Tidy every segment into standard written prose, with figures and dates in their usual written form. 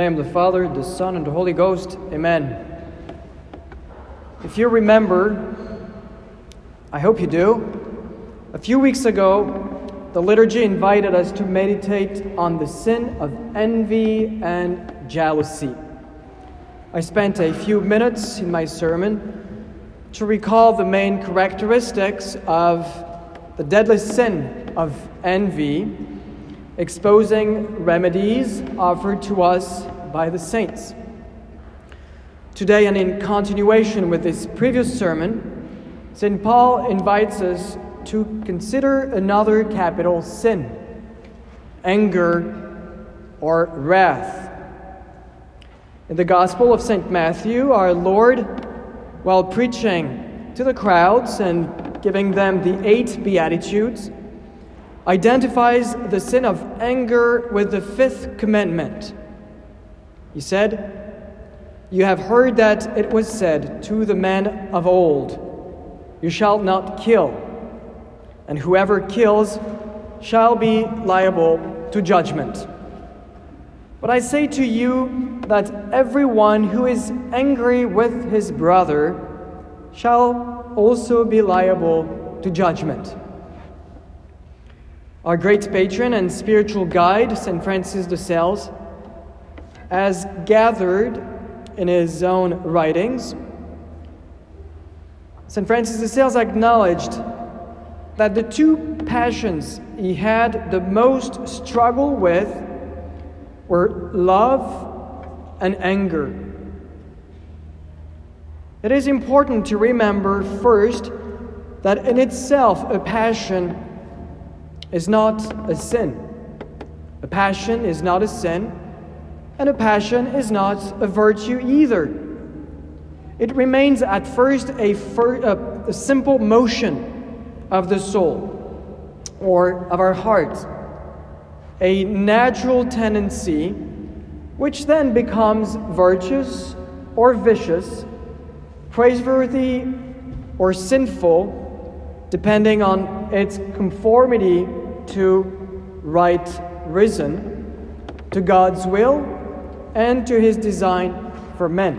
name of the Father, the Son, and the Holy Ghost. Amen. If you remember, I hope you do, a few weeks ago, the liturgy invited us to meditate on the sin of envy and jealousy. I spent a few minutes in my sermon to recall the main characteristics of the deadly sin of envy, exposing remedies offered to us by the saints. Today, and in continuation with this previous sermon, St. Paul invites us to consider another capital sin, anger or wrath. In the Gospel of St. Matthew, our Lord, while preaching to the crowds and giving them the 8 Beatitudes, identifies the sin of anger with the 5th commandment. He said, "You have heard that it was said to the men of old, 'You shall not kill,' and whoever kills shall be liable to judgment. But I say to you that everyone who is angry with his brother shall also be liable to judgment." Our great patron and spiritual guide, St. Francis de Sales, has gathered in his own writings. St. Francis de Sales acknowledged that the 2 passions he had the most struggle with were love and anger. It is important to remember first that in itself a passion is not a sin. A passion is not a sin, and a passion is not a virtue either. It remains at first a simple motion of the soul or of our heart, a natural tendency which then becomes virtuous or vicious, praiseworthy or sinful, depending on its conformity to right reason, to God's will, and to His design for men.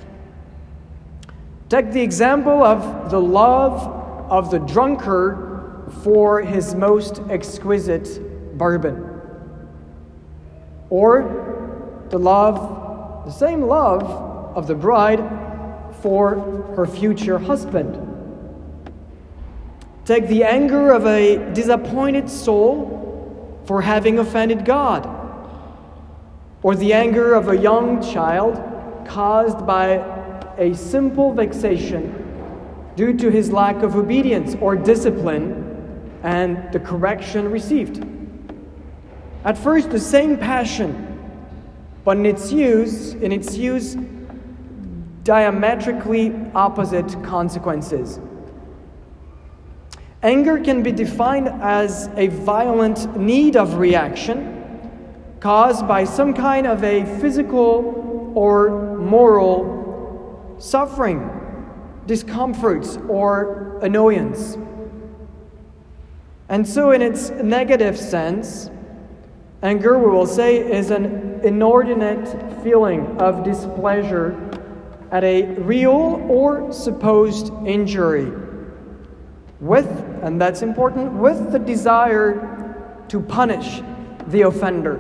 Take the example of the love of the drunkard for his most exquisite bourbon, or the same love of the bride for her future husband. Take the anger of a disappointed soul for having offended God, or the anger of a young child caused by a simple vexation due to his lack of obedience or discipline and the correction received. At first, the same passion, but in its use, diametrically opposite consequences. Anger can be defined as a violent need of reaction caused by some kind of a physical or moral suffering, discomfort, or annoyance. And so in its negative sense, anger, we will say, is an inordinate feeling of displeasure at a real or supposed injury, with, and that's important, with the desire to punish the offender.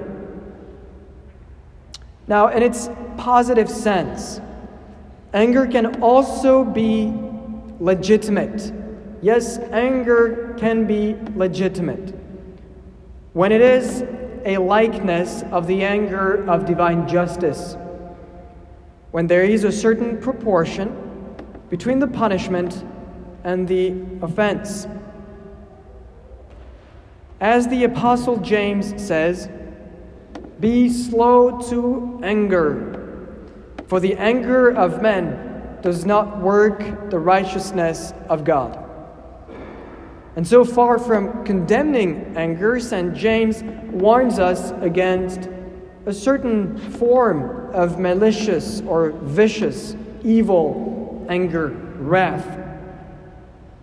Now, in its positive sense, anger can also be legitimate. Yes, anger can be legitimate when it is a likeness of the anger of divine justice, when there is a certain proportion between the punishment and the offense. As the Apostle James says, "Be slow to anger, for the anger of men does not work the righteousness of God." And so far from condemning anger, St. James warns us against a certain form of malicious or vicious, evil anger, wrath.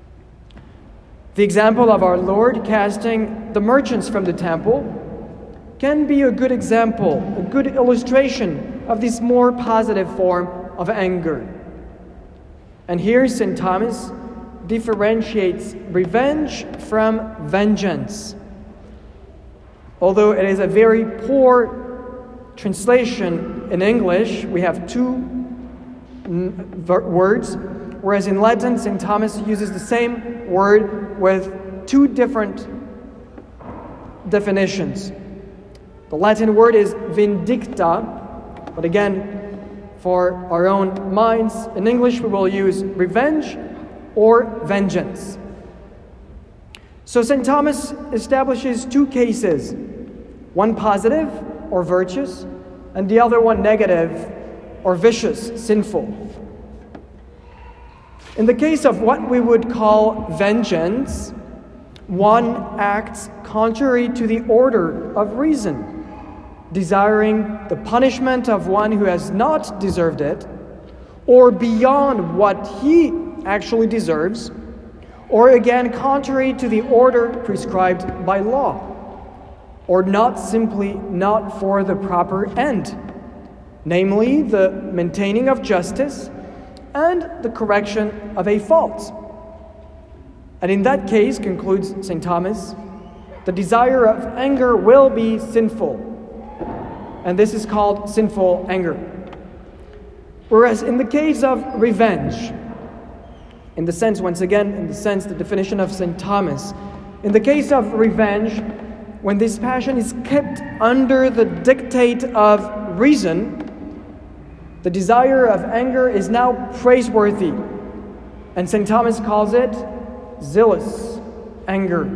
The example of our Lord casting the merchants from the temple can be a good example, a good illustration of this more positive form of anger. And here St. Thomas differentiates revenge from vengeance. Although it is a very poor translation in English, we have two words, whereas in Latin, St. Thomas uses the same word with two different definitions. The Latin word is vindicta, but again, for our own minds, in English we will use revenge or vengeance. So St. Thomas establishes two cases, one positive or virtuous, and the other one negative or vicious, sinful. In the case of what we would call vengeance, one acts contrary to the order of reason, desiring the punishment of one who has not deserved it, or beyond what he actually deserves, or again contrary to the order prescribed by law, or not for the proper end, namely the maintaining of justice and the correction of a fault. And in that case, concludes St. Thomas, the desire of anger will be sinful, and this is called sinful anger. Whereas in the case of revenge, in the sense, once again, the definition of St. Thomas, in the case of revenge, when this passion is kept under the dictate of reason, the desire of anger is now praiseworthy, and St. Thomas calls it zealous anger.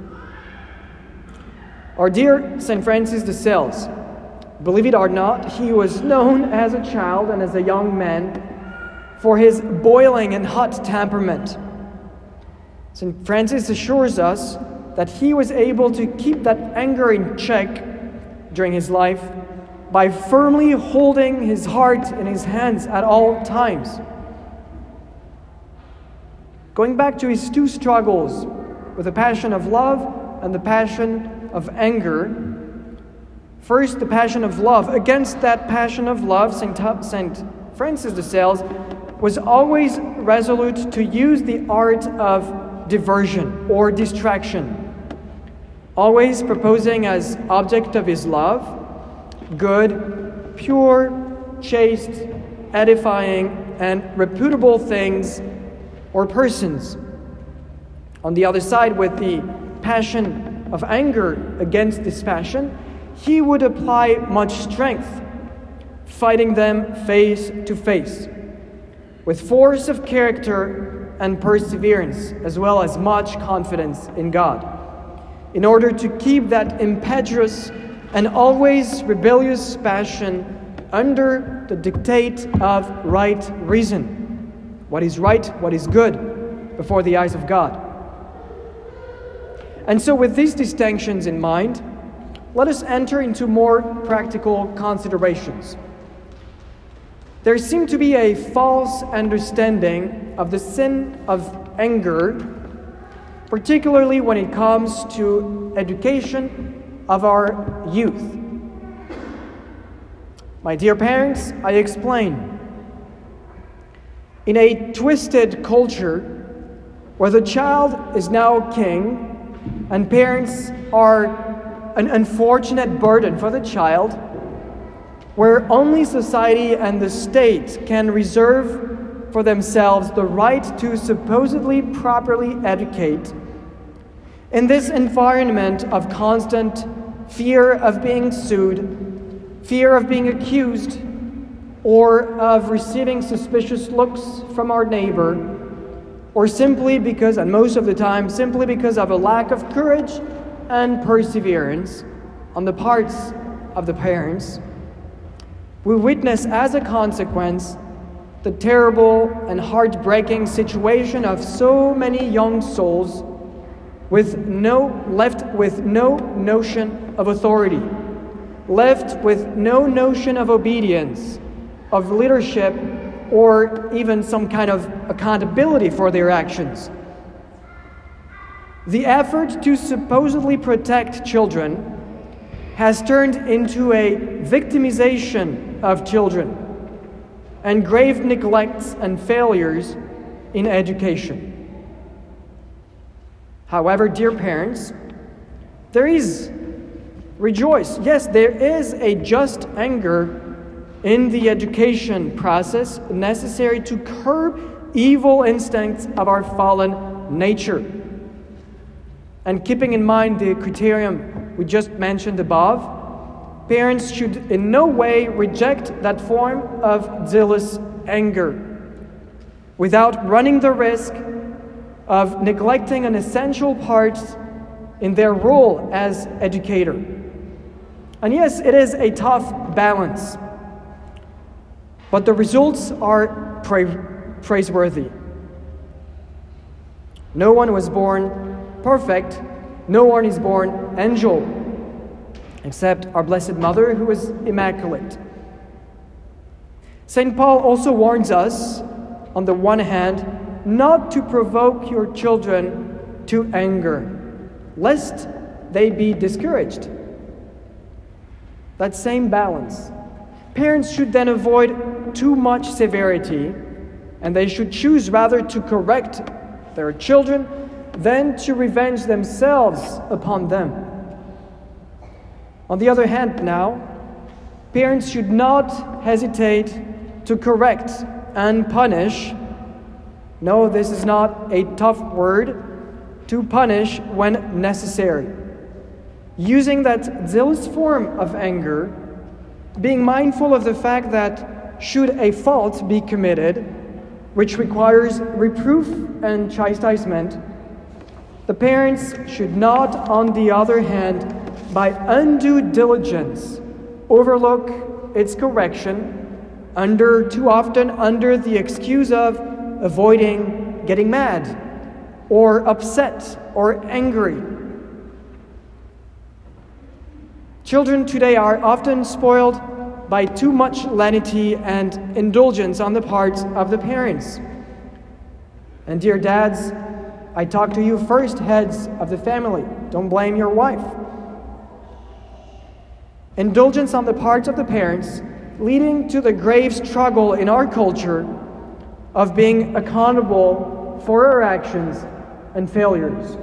Our dear St. Francis de Sales, believe it or not, he was known as a child and as a young man for his boiling and hot temperament. St. Francis assures us that he was able to keep that anger in check during his life by firmly holding his heart in his hands at all times. Going back to his two struggles with the passion of love and the passion of anger, first, the passion of love. Against that passion of love, St. Francis de Sales was always resolute to use the art of diversion or distraction, always proposing as object of his love good, pure, chaste, edifying, and reputable things or persons. On the other side, with the passion of anger against this passion, he would apply much strength, fighting them face to face, with force of character and perseverance, as well as much confidence in God, in order to keep that impetuous and always rebellious passion under the dictate of right reason, what is right, what is good, before the eyes of God. And so with these distinctions in mind, let us enter into more practical considerations. There seems to be a false understanding of the sin of anger, particularly when it comes to education of our youth. My dear parents, I explain. In a twisted culture where the child is now king and parents are an unfortunate burden for the child, where only society and the state can reserve for themselves the right to supposedly properly educate, in this environment of constant fear of being sued, fear of being accused, or of receiving suspicious looks from our neighbor, or simply because, and most of the time, simply because of a lack of courage and perseverance on the parts of the parents, we witness as a consequence the terrible and heartbreaking situation of so many young souls left with no notion of authority, left with no notion of obedience, of leadership, or even some kind of accountability for their actions. The effort to supposedly protect children has turned into a victimization of children and grave neglects and failures in education. However, dear parents, rejoice. Yes, there is a just anger in the education process necessary to curb evil instincts of our fallen nature. And keeping in mind the criterion we just mentioned above, parents should in no way reject that form of zealous anger without running the risk of neglecting an essential part in their role as educator. And yes, it is a tough balance, but the results are praiseworthy. No one was born perfect, no one is born angel, except our Blessed Mother, who is immaculate. St. Paul also warns us, on the one hand, not to provoke your children to anger, lest they be discouraged. That same balance. Parents should then avoid too much severity, and they should choose rather to correct their children than to revenge themselves upon them. On the other hand, now, parents should not hesitate to correct and punish. No, this is not a tough word, to punish when necessary. Using that zealous form of anger, being mindful of the fact that should a fault be committed, which requires reproof and chastisement, the parents should not, on the other hand, by undue diligence, overlook its correction too often under the excuse of avoiding getting mad or upset or angry. Children today are often spoiled by too much lenity and indulgence on the part of the parents. And dear dads, I talk to you first, heads of the family. Don't blame your wife. Indulgence on the part of the parents, leading to the grave struggle in our culture of being accountable for our actions and failures.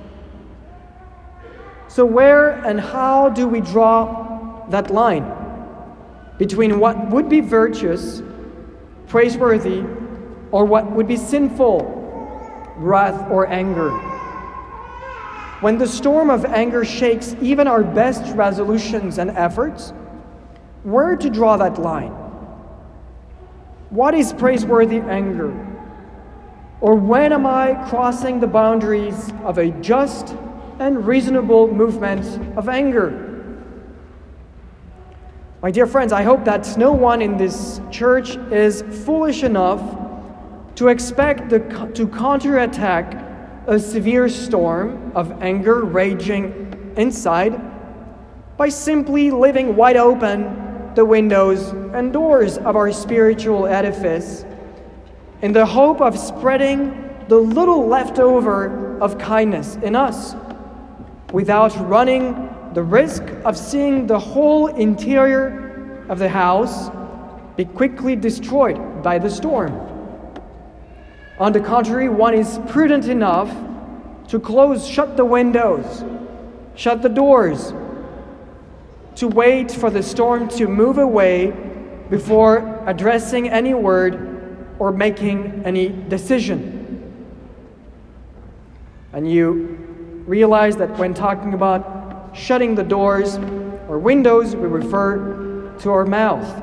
So where and how do we draw that line between what would be virtuous, praiseworthy, or what would be sinful, wrath or anger? When the storm of anger shakes even our best resolutions and efforts, where to draw that line? What is praiseworthy anger? Or when am I crossing the boundaries of a just and reasonable movement of anger? My dear friends, I hope that no one in this church is foolish enough to expect to counterattack a severe storm of anger raging inside by simply leaving wide open the windows and doors of our spiritual edifice in the hope of spreading the little leftover of kindness in us, without running the risk of seeing the whole interior of the house be quickly destroyed by the storm. On the contrary, one is prudent enough to shut the windows, shut the doors, to wait for the storm to move away before addressing any word or making any decision. And you realize that when talking about shutting the doors or windows, we refer to our mouth.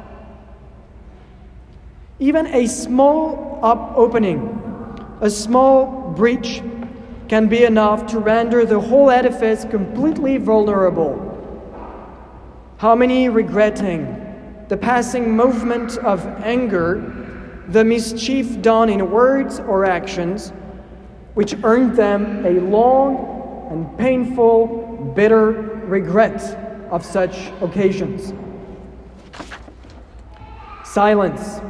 Even a small opening, a small breach, can be enough to render the whole edifice completely vulnerable. How many regretting the passing movement of anger, the mischief done in words or actions, which earned them a long and painful, bitter regret of such occasions. Silence.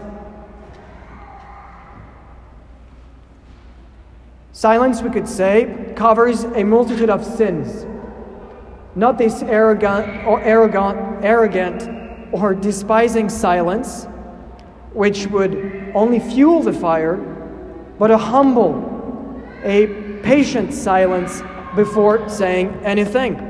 Silence, we could say, covers a multitude of sins. not this arrogant or despising silence, which would only fuel the fire, but a humble, a patient silence before saying anything.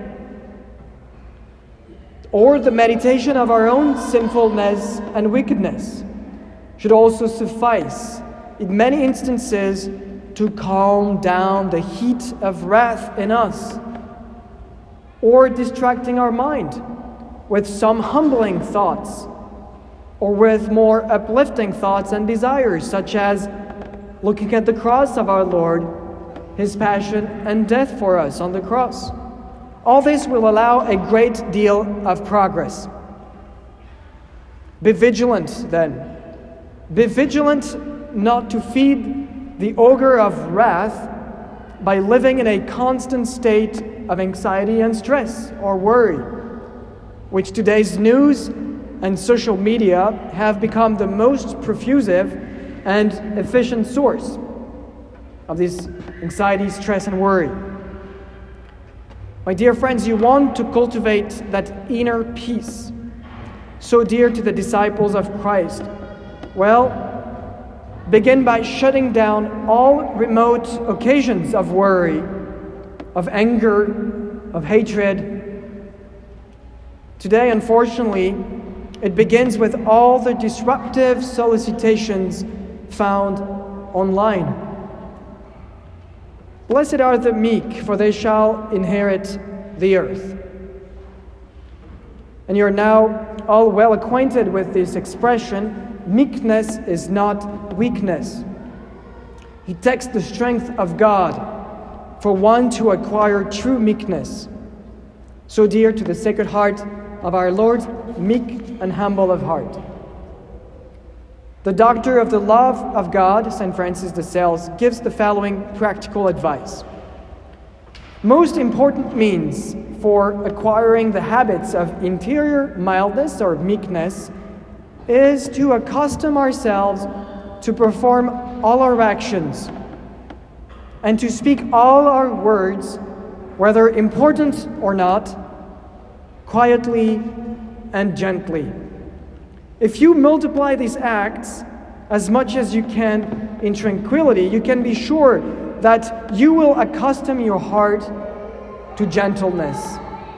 Or the meditation of our own sinfulness and wickedness should also suffice in many instances to calm down the heat of wrath in us, or distracting our mind with some humbling thoughts, or with more uplifting thoughts and desires, such as looking at the cross of our Lord, His passion and death for us on the cross. All this will allow a great deal of progress. Be vigilant, then. Be vigilant not to feed the ogre of wrath by living in a constant state of anxiety and stress or worry, which today's news and social media have become the most profusive and efficient source of this anxiety, stress, and worry. My dear friends, you want to cultivate that inner peace so dear to the disciples of Christ. Well, begin by shutting down all remote occasions of worry, of anger, of hatred. Today, unfortunately, it begins with all the disruptive solicitations found online. Blessed are the meek, for they shall inherit the earth. And you're now all well acquainted with this expression. Meekness is not weakness. It takes the strength of God for one to acquire true meekness, so dear to the Sacred Heart of our Lord, meek and humble of heart. The doctor of the love of God, St. Francis de Sales, gives the following practical advice. Most important means for acquiring the habits of interior mildness or meekness is to accustom ourselves to perform all our actions and to speak all our words, whether important or not, quietly and gently. If you multiply these acts as much as you can in tranquility, you can be sure that you will accustom your heart to gentleness.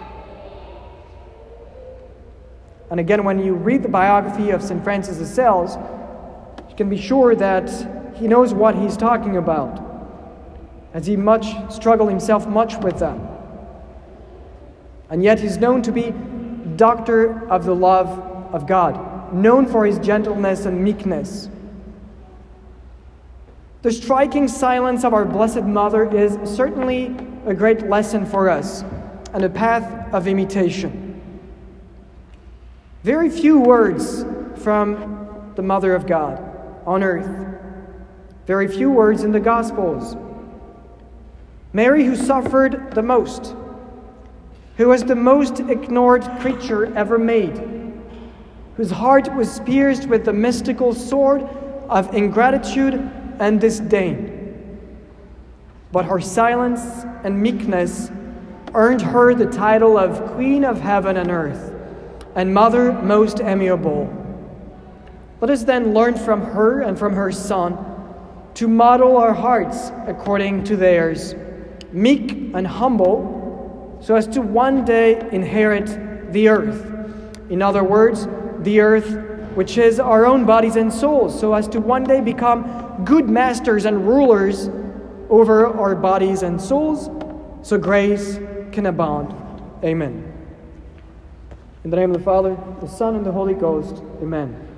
And again, when you read the biography of St. Francis de Sales, you can be sure that he knows what he's talking about, as he struggled himself much with them. And yet he's known to be doctor of the love of God, known for his gentleness and meekness. The striking silence of our Blessed Mother is certainly a great lesson for us and a path of imitation. Very few words from the Mother of God on earth. Very few words in the Gospels. Mary, who suffered the most, who was the most ignored creature ever made, whose heart was pierced with the mystical sword of ingratitude and disdain. But her silence and meekness earned her the title of Queen of Heaven and Earth and Mother Most Amiable. Let us then learn from her and from her Son to model our hearts according to theirs, meek and humble, so as to one day inherit the earth. In other words, the earth which is our own bodies and souls, so as to one day become good masters and rulers over our bodies and souls, so grace can abound. Amen. In the name of the Father, the Son, and the Holy Ghost. Amen.